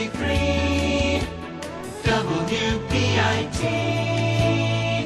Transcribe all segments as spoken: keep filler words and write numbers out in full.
seventy-three W P I T.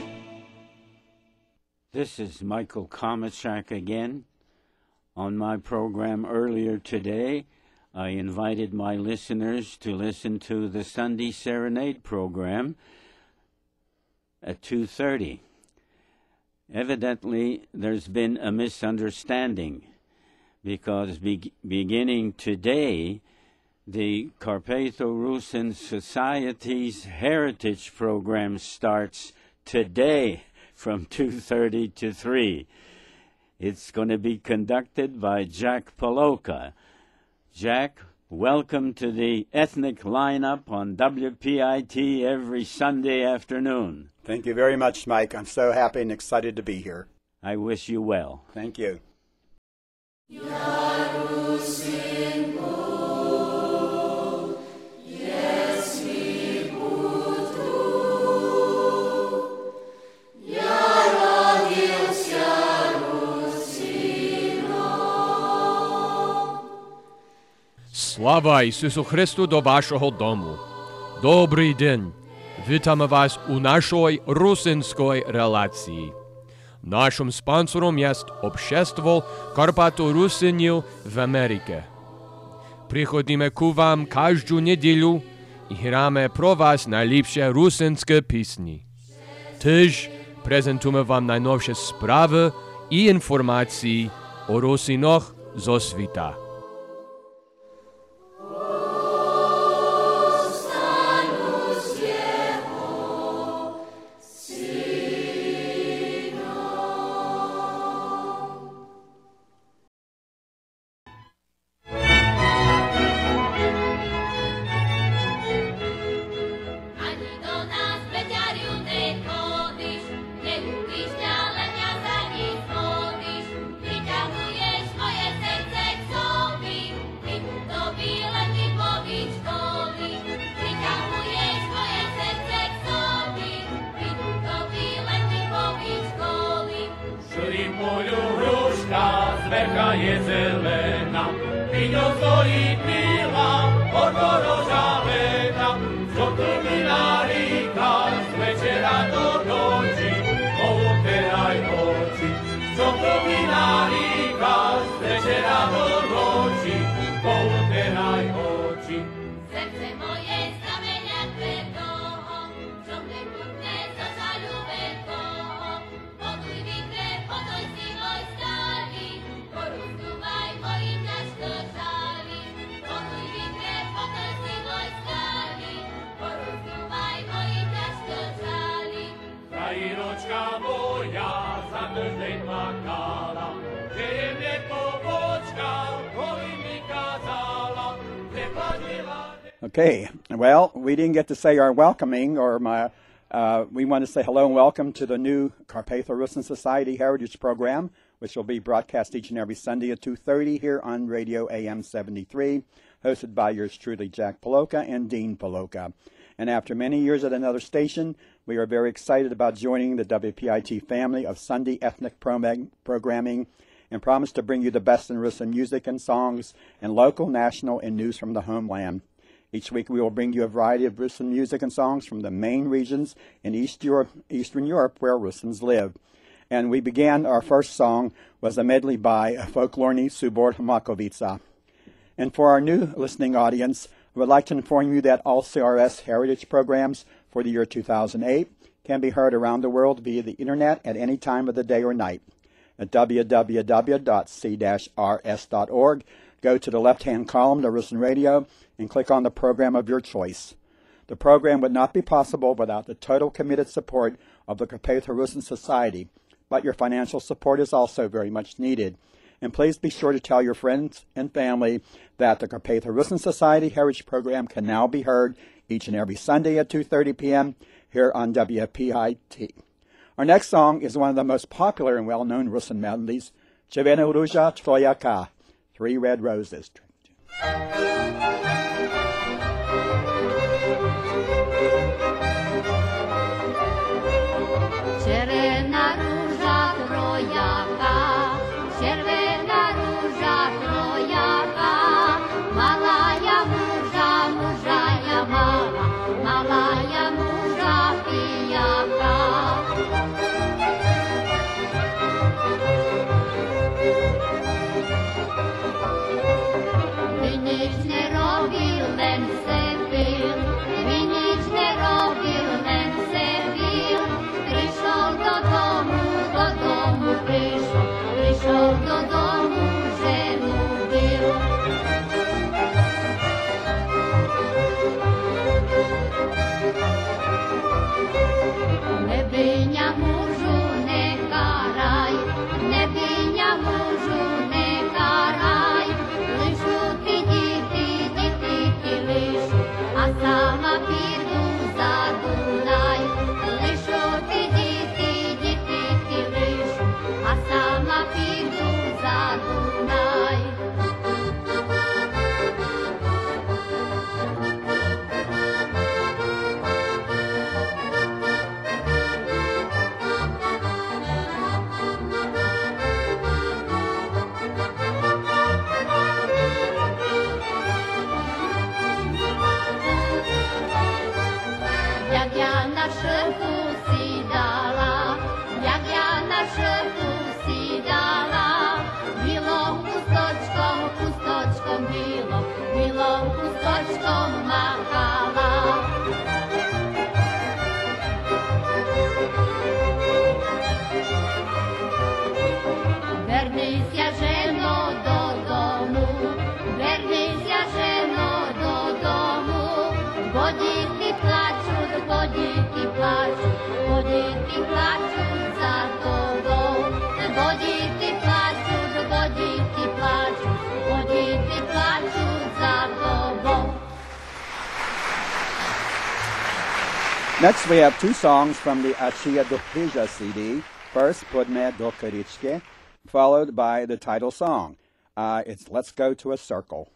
This is Michael Komachak again. On my program earlier today, I invited my listeners to listen to the Sunday Serenade program at two thirty. Evidently, there's been a misunderstanding because be- beginning today, the Carpatho-Rusyn Society's Heritage Program starts today from two thirty to three. It's going to be conducted by Jack Poloka. Jack, welcome to the ethnic lineup on W P I T every Sunday afternoon. Thank you very much, Mike. I'm so happy and excited to be here. I wish you well. Thank you. Слава Ісусу Христу до вашого дому. Добрий день. Вітаємо вас у нашій русинській релації. Нашим спонсором є Общество Карпато-Русинів в Америці. Приходимо к вам кожну неділю і граємо про вас найліпші русинські пісні. Теж презентуємо вам найновші справи і інформації о русинах зо світа. Є зелена, підозорі біла, подорожавена, жовтими ріка, з вечора до ночі, повтирай очі, жовтими ріка, з вечора до ночі, повтирай очі. Серце моє знамення твого, щоб не будне за жалю великого, подуй вітре, подуй сівой сталі, пороздувай мої тяжко жалі, подуй вітре, подуй сівой сталі, пороздувай мої тяжко жалі. Країночка моя, завжди плакала, де не побочка, коли ми казала, не плачила. Okay, well, we didn't get to say our welcoming, or my, uh, we want to say hello and welcome to the new Carpatho-Rusyn Society Heritage Program, which will be broadcast each and every Sunday at two thirty here on Radio A M seventy-three, hosted by yours truly, Jack Poloka and Dean Poloka. And after many years at another station, we are very excited about joining the W P I T family of Sunday ethnic prom- programming and promise to bring you the best in Rusyn music and songs and local, national, and news from the homeland. Each week we will bring you a variety of Rusyn music and songs from the main regions in East Europe, Eastern Europe where Rusyns live. And we began, our first song was a medley by Folklorny Subor Makovica. And for our new listening audience, I would like to inform you that all C R S heritage programs for the year two thousand eight can be heard around the world via the internet at any time of the day or night. At w w w dot c dash r s dot org, go to the left-hand column to Rusyn Radio and click on the program of your choice. The program would not be possible without the total committed support of the Carpatho-Rusyn Society, but your financial support is also very much needed. And please be sure to tell your friends and family that the Carpatho-Rusyn Society Heritage Program can now be heard each and every Sunday at two thirty p.m. here on W P I T. Our next song is one of the most popular and well-known Rusyn melodies, Czerwone Róża Twoja Ka, Three Red Roses. Czerwona róża trojaka, czerwona róża trojaka, malaya róża, róża танцом махала. Вернися, жено, додому, вернися, жено, додому, бо діти плачуть, бо діти плачуть, бо діти плачуть за тобою, бо діти плачуть, бо діти плачуть, бо діти плачуть за тобою. Next, we have two songs from the Achia do Krija C D. First, Podme do Karichke, followed by the title song. Uh, it's Let's Go to a Circle.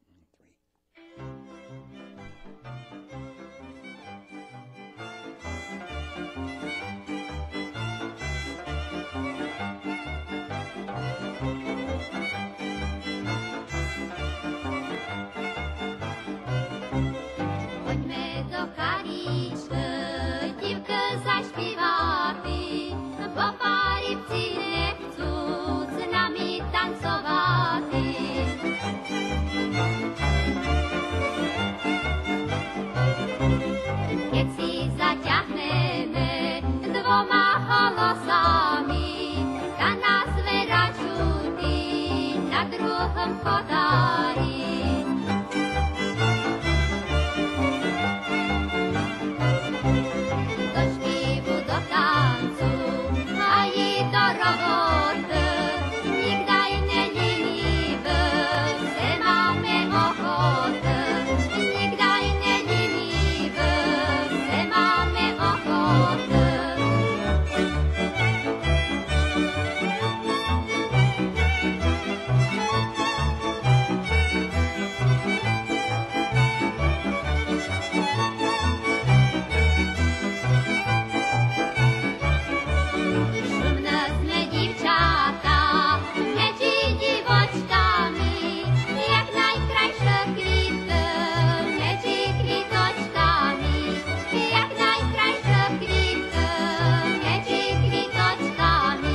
Ходьме до Карічки, дівки заспівати, бо парівці не chcуть з нами танцювати. Кеці затягнене двома голосами, та нас вирачути на другом кодарі. До śpiewu, do tancu, a i do roboty, nigdaj nie leniwy, se mamy ochoty, nigdaj nie leniwy, se mamy ochoty. Szumne sme dівчата, м'ячі дівочками, як найкраще квіти, м'ячі квіточками, як найкраще квіти, м'ячі квіточками.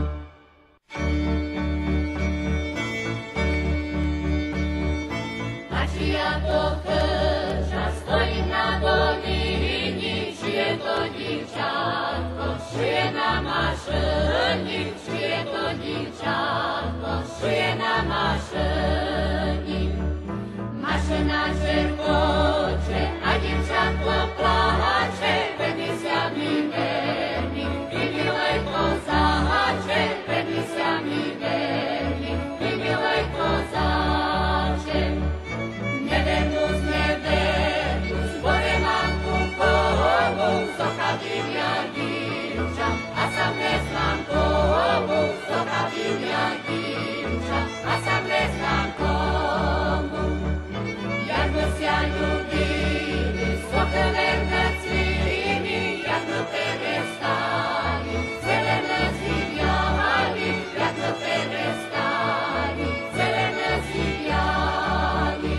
Achia do Krija stoi na dolini, czyje to dziewczatko, szyje na maszyni, czyje to dziewczatko, szyje na maszyni. Maszyna szerkocze, a dziewczatko placze, pedysjami verni, i milej kozacze, pedysjami verni, i milej kozacze. Nevenus, nevenus, bore mam kupovu, soka divja divča, a sam ne znam komu, soka divja divča, a sam ne znam komu. Jak me sja ljubili, soke verne cvili, jak me perestali, zelene zivjali, jak me perestali, zelene zivjali.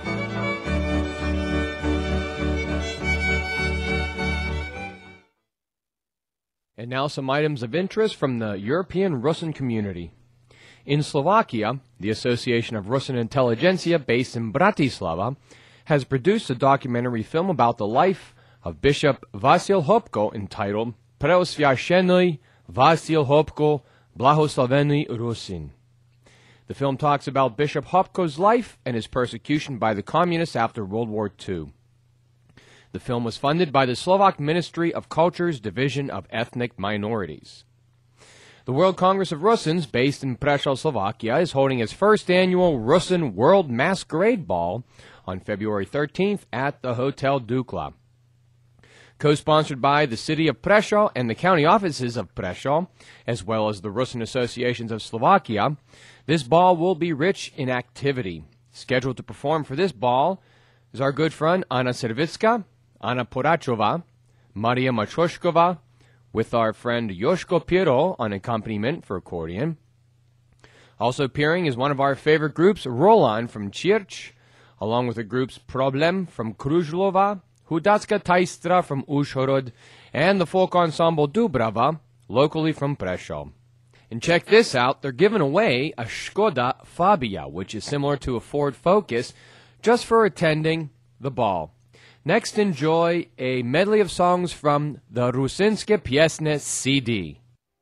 And now some items of interest from the European Russian community. In Slovakia, the Association of Russian Intelligentsia, based in Bratislava, has produced a documentary film about the life of Bishop Vasil Hopko entitled Preosvyaщенный Vasil Hopko Blahoslavený Rusin. The film talks about Bishop Hopko's life and his persecution by the communists after World War Two. The film was funded by the Slovak Ministry of Culture's Division of Ethnic Minorities. The World Congress of Russians, based in Prešov, Slovakia, is holding its first annual Russian World Masquerade Ball on February thirteenth at the Hotel Dukla. Co-sponsored by the city of Prešov and the county offices of Prešov, as well as the Russian Associations of Slovakia, this ball will be rich in activity. Scheduled to perform for this ball is our good friend Anna Servitska, Anna Porachova, Maria Matroshkova, with our friend Yoshko Piero on accompaniment for accordion. Also appearing is one of our favorite groups, Roland from Chirch, along with the groups Problem from Kruzhlova, Hudacka Taistra from Uzhhorod, and the folk ensemble Dubrava, locally from Prešov. And check this out, they're giving away a Škoda Fabia, which is similar to a Ford Focus, just for attending the ball. Next, enjoy a medley of songs from the Rusinske Piesne C D.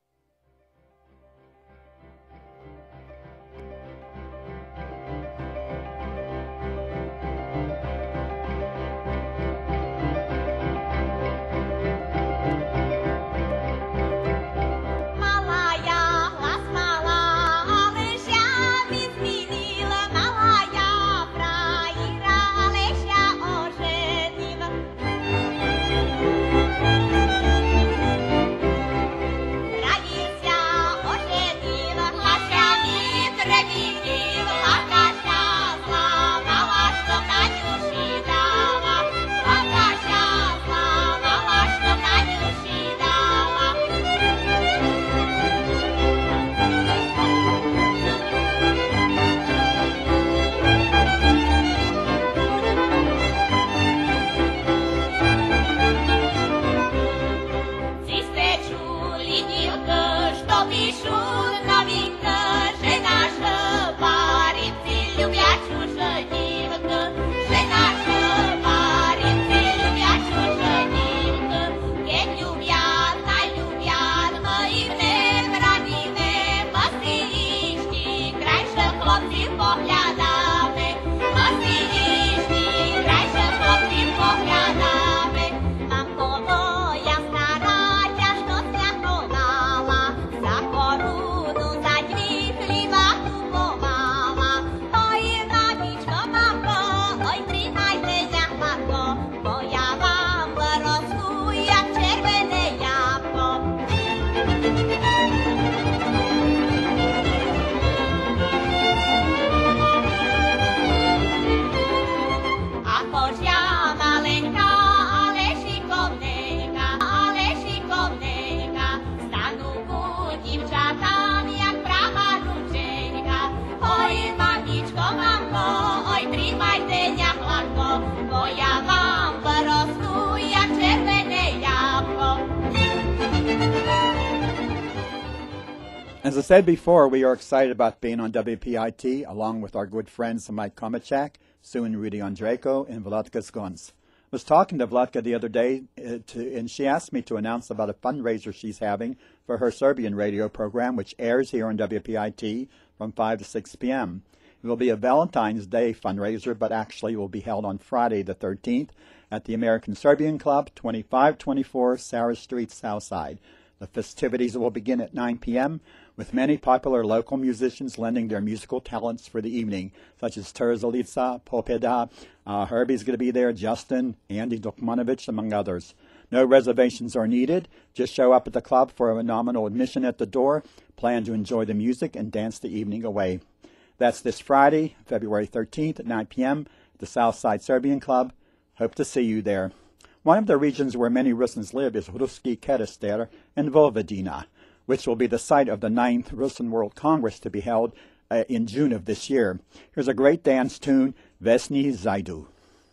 As I said before, we are excited about being on W P I T, along with our good friends Mike Komachak, Sue and Rudy Andrejko, and Vladka Skons. I was talking to Vladka the other day, uh, to, and she asked me to announce about a fundraiser she's having for her Serbian radio program, which airs here on W P I T from five to six p.m. It will be a Valentine's Day fundraiser, but actually will be held on Friday the thirteenth at the American Serbian Club, twenty-five twenty-four Sarah Street, Southside. The festivities will begin at nine p.m., with many popular local musicians lending their musical talents for the evening, such as Terzalica, Popeda, uh, Herbie's going to be there, Justin, Andy Dokmanovich, among others. No reservations are needed. Just show up at the club for a nominal admission at the door. Plan to enjoy the music and dance the evening away. That's this Friday, February thirteenth at nine p.m. at the Southside Serbian Club. Hope to see you there. One of the regions where many Russians live is Ruski Kerester and Vojvodina, which will be the site of the ninth Russian World Congress to be held uh, in June of this year. Here's a great dance tune, Vesni Zaidu.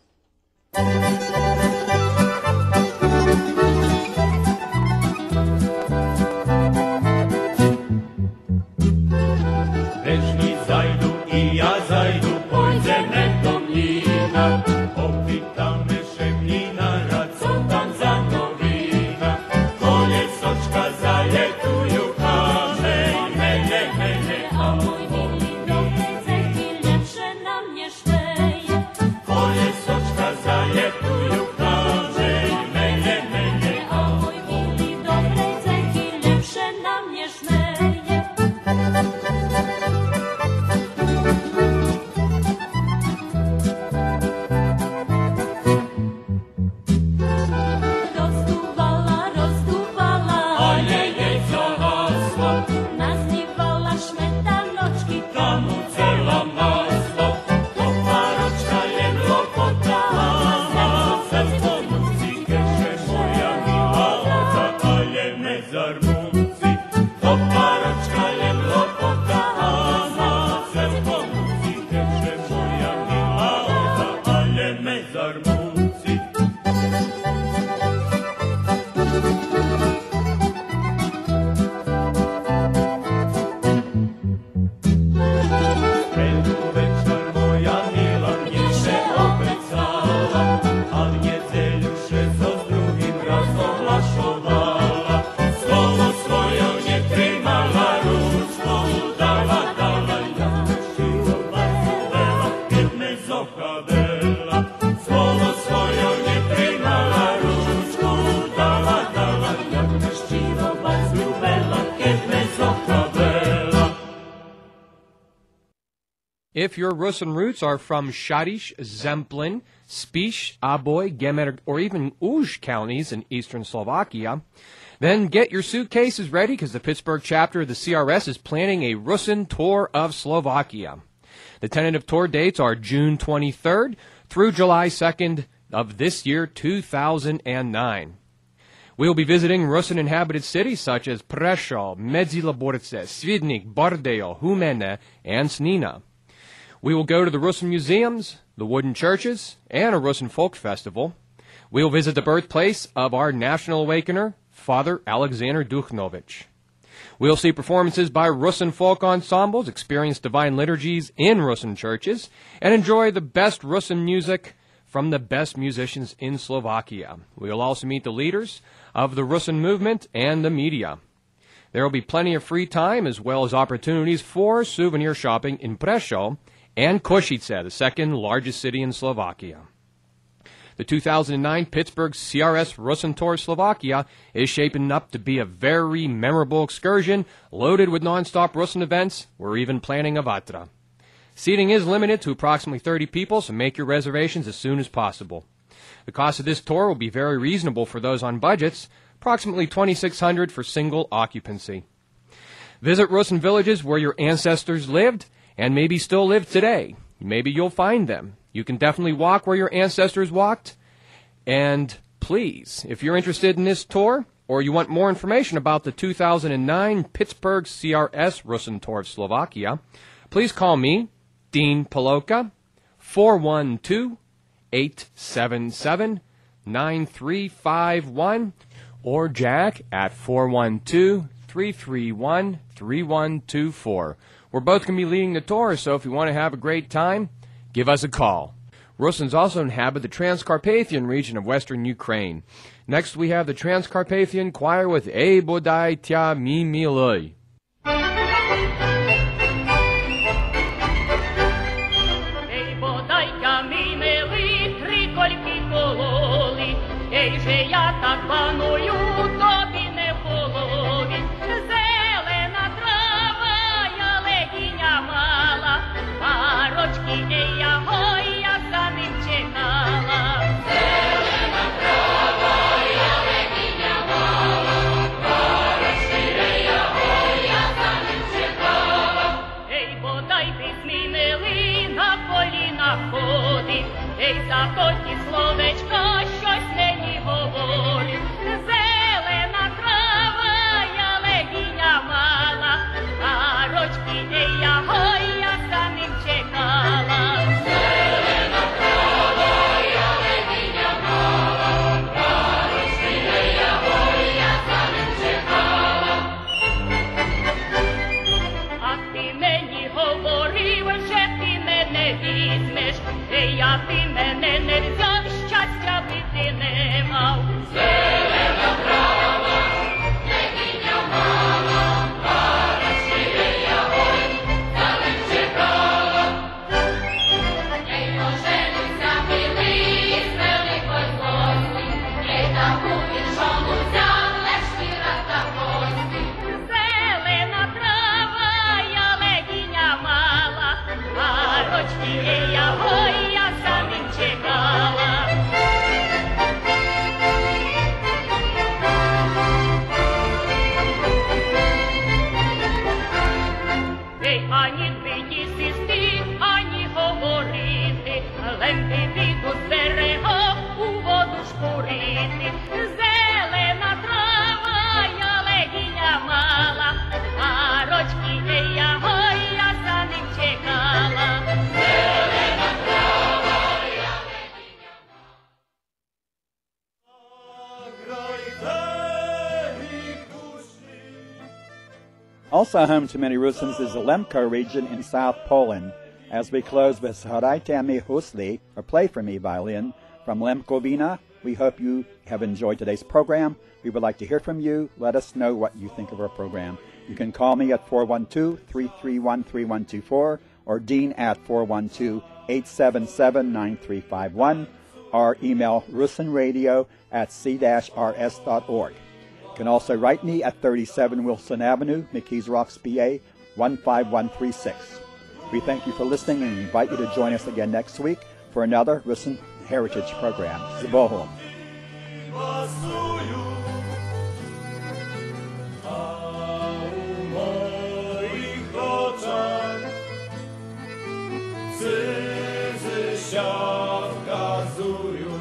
Vesni zajdu I ja zajdu, pojdeme do mlina, opita me šemljinara, co tam za novina, kolje sočka zaljetuju, kaže mene, mene, a moj voli dobre ceki, ljepše na mnie szpeje, kolje sočka zaljetuju, kaže mene, mene, a moj voli dobre ceki, ljepše na mnie szpeje. Nazdivala šmetanočki If your Rusin roots are from Shadish, Zemplin, Spiš, Aboj, Gemer, or even Uj counties in eastern Slovakia, then get your suitcases ready because the Pittsburgh chapter of the C R S is planning a Rusin tour of Slovakia. The tentative tour dates are June twenty-third through July second of this year, two thousand nine. We'll be visiting Rusin-inhabited cities such as Prešov, Medzilaborce, Svidnik, Bardeo, Humene, and Snina. We will go to the Rusin museums, the wooden churches, and a Rusin folk festival. We will visit the birthplace of our national awakener, Father Alexander Duchnovich. We'll see performances by Rusin folk ensembles, experience divine liturgies in Rusin churches, and enjoy the best Rusin music from the best musicians in Slovakia. We will also meet the leaders of the Rusin movement and the media. There will be plenty of free time as well as opportunities for souvenir shopping in Prešov and Košice, the second largest city in Slovakia. The two thousand nine Pittsburgh C R S Rusin Tour Slovakia is shaping up to be a very memorable excursion loaded with non-stop Rusin events. We're even planning a Vatra. Seating is limited to approximately thirty people, so make your reservations as soon as possible. The cost of this tour will be very reasonable for those on budgets, approximately twenty-six hundred dollars for single occupancy. Visit Rusin villages where your ancestors lived and maybe still live today. Maybe you'll find them. You can definitely walk where your ancestors walked. And please, if you're interested in this tour or you want more information about the two thousand nine Pittsburgh C R S Rusin Tour of Slovakia, please call me, Dean Paloka, four one two, eight seven seven, nine three five one, or Jack at four one two, three three one, three one two four. We're both going to be leading the tour, so if you want to have a great time, give us a call. Rusins also inhabit the Transcarpathian region of western Ukraine. Next, we have the Transcarpathian Choir with Ei Bodai Tya Mi Miloi. Ей, бодайка, мій милий, трикольки пололи, ей же я так паную, тобі не в голові. Зелена трава, я легіня мала, парочки, ей, я гой, я за ним чекала. Зелена трава, я легіня мала, парочки, ей, я гой, я за ним чекала. Ей, бодай ти змінили, на коліна ходи, ей, за тоді словечка, щось мені говорить. Зелена трава, я легіня мала, парочки, ей, я гой, я за ним чекала. Зелена трава, я легіня мала, парочки, ей, я гой, я за ним чекала. А ти мені говорив, що ти мене візьмеш, ей, а ти мене не взяв, щастя би ти не мав. Зелена трава, легіня мала, парочки, ей, я гой, за ним чекала. Ей, оженився милий з великої злості, ей, таку віршону взяв, лиш віра та гості. Зелена трава, я легіня мала, парочки, ей, я гой, я за ним чекала. Ей, ані ти сісти, ані говорити, лемпи піду з берега у воду шпурити. Зелена трава, я легіня мала, парочки, ей, я гой, я за ним чекала. Зелена трава, я легіня Also home to many Rusins is the Lemko region in South Poland. As we close with Zahorajte mi husli, or Play for Me violin, from Lemkovina, we hope you have enjoyed today's program. We would like to hear from you. Let us know what you think of our program. You can call me at four one two, three three one, three one two four or Dean at four one two, eight seven seven, nine three five one or email rusinradio at c dash r s dot org. You can also write me at thirty-seven Wilson Avenue, McKees Rocks, P A, one five one three six. We thank you for listening and invite you to join us again next week for another Rusin Heritage program. Z Bohom. Pasują, a u moich oczach łzy się wkazują,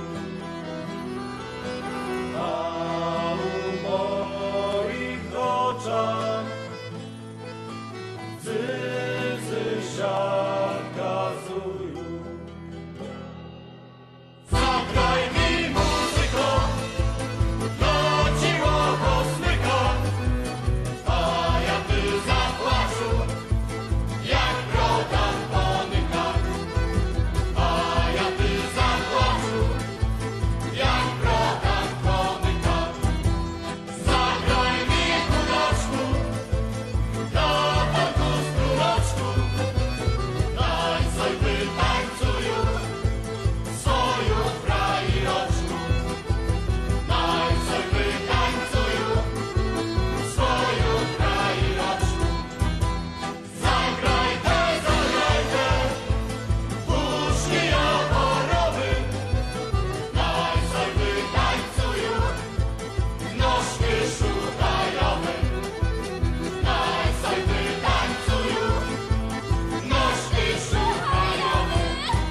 a u moich oczach łzy się wkazują. Zagraj mi muzyko, leciło kosmyka, a ja ty zapłaczu, jak brodan ponyka. A ja ty zapłaczu, jak brodan ponyka. Zagraj mi kuloczku, na tanku z kuloczku, tańcuj wytańcuju, swoją frajeroczku. Tańcuj wytańcuju, swoją frajeroczku. Zagraj tę, zagraj tę, puszki oporowy. Tańcuj wytańcuju, nóżki szukajowe. Tańcuj wytańcuju, nóżki szukajowe.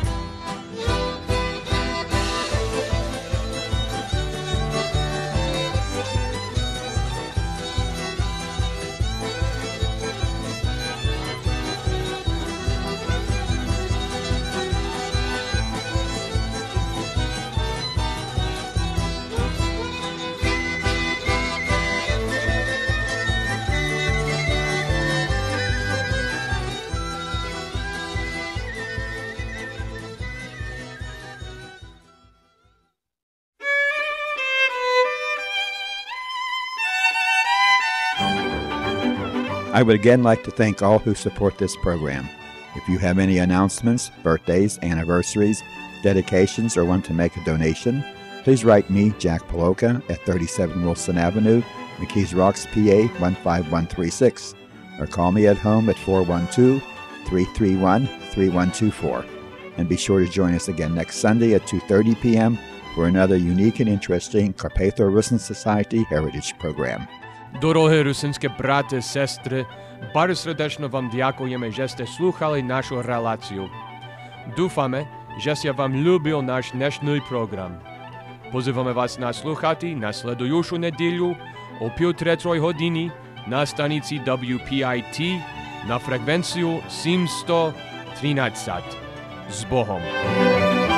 I would again like to thank all who support this program. If you have any announcements, birthdays, anniversaries, dedications, or want to make a donation, please write me, Jack Paloka, at thirty-seven Wilson Avenue, McKees Rocks, P A one five one three six, or call me at home at four one two, three three one, three one two four. And be sure to join us again next Sunday at two thirty p.m. for another unique and interesting Carpatho-Rusyn Society Heritage program. Дорогі русинські брати, сестри, bardzo serdecznie wam dziękujemy, że ste słuchali naszą relację. Dufamy, że się wam lubił nasz dnešný program. Pozywamy was na słuchati nasledującą niedzielę o półtorej godziny na stanicy W P I T na frekwencję siedemset trzynaście. Z Bohom.